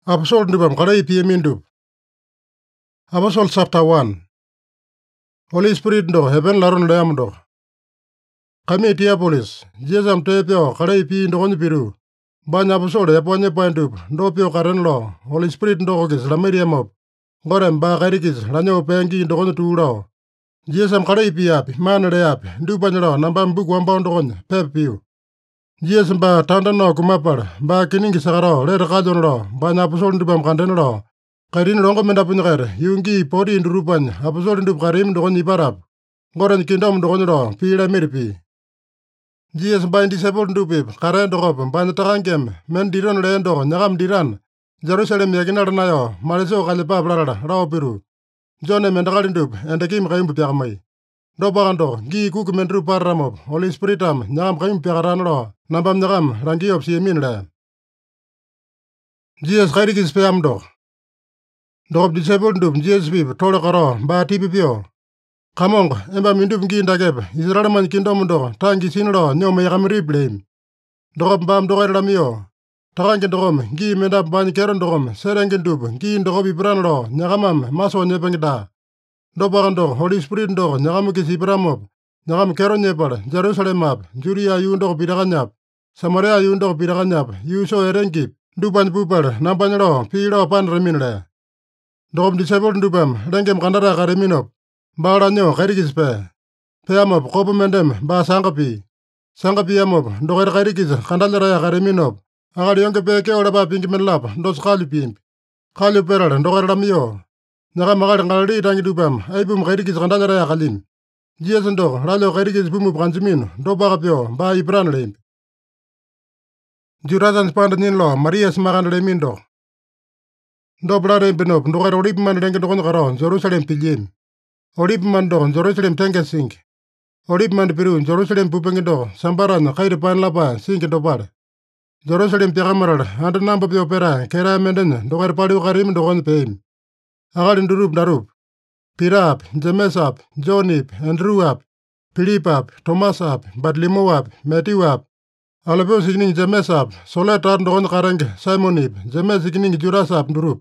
Apostle ndupam kada ipiyemindup. Apostle chapter 1. Holy Spirit ndo heaven laron leam ndo. Kami Diapolis, Jesam tepio kada ipi ndo piru. Banya apostle yaponye pointup, ndo pio karen lo. Holy Spirit ndo kokis lamiriamop. Gorem ba karikis lanyo pengi ndo tuuro. Jesam kada ipi api, manere api, ndupanyalo namba mbuku wamba ndo pepiu. Jesam ba tanda no kumapar, ba kiningi sagaro, lere kajon lo, banya apostle ndupam kanden lo. Karin rongo menda punyakere, yungi podi indurupanya, apostle ndup karim ndo iparap. Goren kingdom ndo lo, pila miripi. Jesam ba disciple ndupip, karen ndo kop, banya takangem, men diron le ndo, nyagam diran. Jerusalem yakinar nayo, mariso kalipa blarada, rao piru. Jone mendakal ndup, endekim kayum piakamay. Do bagando, gi kuk mendru parramop, Holy Spiritam, nyagam kayum piakaran lo, nambam nyagam, rangi op siyemin le. Jesus kairikis peam do. Dok disciple ndup, Jesus pip, tolo karo, ba tipipio. Kamong, emba mindup ngi indakep, Israel man kingdom ndo, tangi sinlo, nyoma yakamri blame. Dokop bam dokay ramio. Takangin dokom, ngi mendap bany keron dokom, serengin dup, ngi ndokop ibran lo, nyakamam, maso nyepengda. Do bagando, Holy Spirit ndo, nyakamukis ibramop, nyakam keron nyepal, Jerusalem map, Judea yu ndok bidakanyap, Samaria yu ndok bidakanyap, yu so erengip, dupan pupal, nampanyalo, pilo pan reminle. Dokop disciple ndupam, rengem kandara kareminop, bagranyo kairikis pe. Peamop, kopo mendem, ba sangapi. Sangapi amop, doker kairikis, kandalera kareminop. Agal yonke peke ola ba pinkimen lap, dos kalupimp. Kaluperal, doker ramio. Nyakam agal ngalari tangi dupam, aipum kairikis kandalera kalim. Jies ndo, ralo kairikis bumup kansimin, do bagapio, ba ibran limp. Jurasan spandanin lo, Maria semakan lemindo. Do blare benop, doker olip man rengen dokon karo, Jerusalem pilim. Olip man do, Jerusalem tenge sink. Olip man piru, Jerusalem pupengendo, sambaran kairi pan lapa, sink do par. Jerusalem piakamaral, anda namba pio pera, kera menden, doker padu karim dokon peim. Agal indurup darup. Pirap, Jemesap, Jonip, Andrewap, Philipap, Thomasap, Badlimoap, Matthewap. Alapio sikning Jemesap, soletar dokon kareng, Simonip, Jemes sikning Jurasap durup.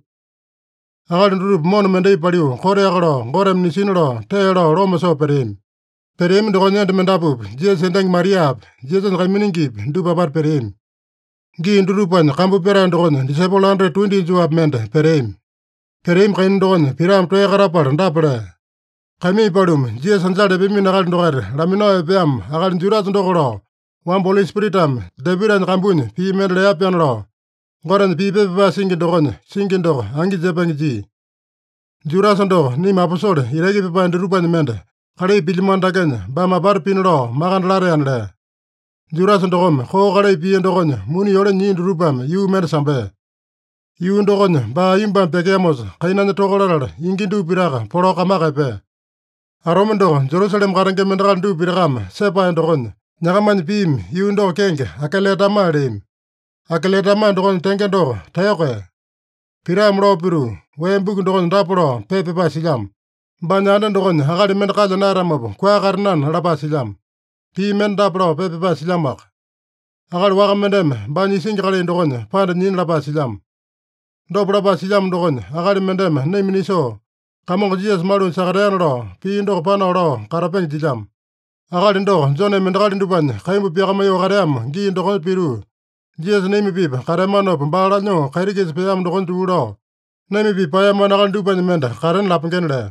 Agal durup mon mendai padiu, kore agalo, gorem nisinlo, teelo, romaso perim. Perim dokon yent mendapup, Jes endeng Mariap, Jeson kaiminingip, dupapat perim. Gi indurupan, kampu pera dokon, disciple 120 juap mente, perim. Perim kain dokon, piram toe karapar, ndapre. Kami padum, Jes anjade bimin agal ndoker, lamino epeam, agal juras ndokolo. Wam Holy Spiritam, Davidan kambun, pi mendle apian lo. Goren pi pepa singin dok, angi jepengji. Juras ndo, ni maposol, iregi pepa ndirupan mende. Kale pilmandaken, bama barpin lo, makan larean le. Juras ndokom, ko kale pi ndokon, muni yole nyi ndurupam, yu mende sampe. Yu ndokon, ba imbam pekemos, kainan tokolal, ingindu piraka, polo kamakepe. Aromendo, Jerusalem karenge mendakal du pirakam, sepa ndokon. Nyakaman pim, yu ndo kenge, akeletama lim. Akeletama ndokon tenge ndo, tayoke. Piram lo piru, wembuk ndokon ndapolo, pepepa silam. Banyana ndokon, akali mendakal naramab, kwa karnan, rapa silam. Pi mendapolo, pepepa silamak. Akali wakamendem, banyi singkali ndokon, panda nyin rapa silam. Do brapa silam ndokon, akali mendem, neminiso. Kamong Jies malun sakarean lo, pi ndok pano lo, karapeng silam. Akali ndo, jone mendakal ndupan, kaimbu piakamayo kaream, gi ndokon piru. Jies nemi pip, karemanop, balanyo, kairikis peam ndokon tuulo. Nemi pip payaman akal ndupan menda, karen lapengken le.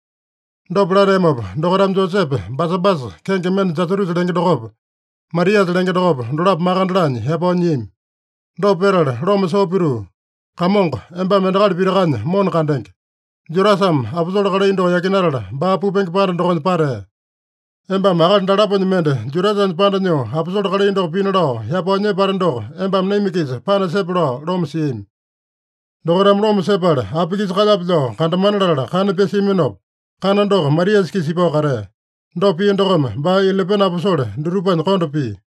Do blaremop, dokoram Joseph, basabas, kenke men jaturus lenge dokop. Marias lenge dokop, ndolap makandran, hepo nyim. Do peral, rom so piru. Kamong, emba mendakal pirakan, mon kandeng. Jurasam, apostol kala indo yakinarala, ba pupeng paran dokon pare. Emba makal ndalapon mende, jurasan pandanyo, apostol kala indo pinalo, hepo nye parando, emba mnemikis, pana seplo, rom sim. Dokoram rom sepal, apikis kalaplo, kandamanala, kanepesiminop. Kanandok, Marias kisipo kare. Do pi ndokom, ba 11 apostol, durupan kondopi.